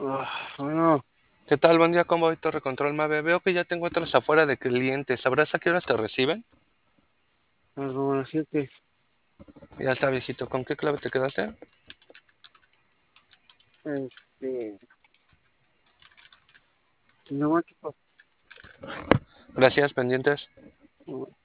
Bueno, ¿Qué tal? Buen día, ¿cómo voy? Torre Control Mave. Veo que ya tengo otros afuera de clientes. ¿Sabrás a qué horas te reciben? algo así que, Ya está, viejito. ¿Con qué clave te quedaste? este, no, Gracias, pendientes.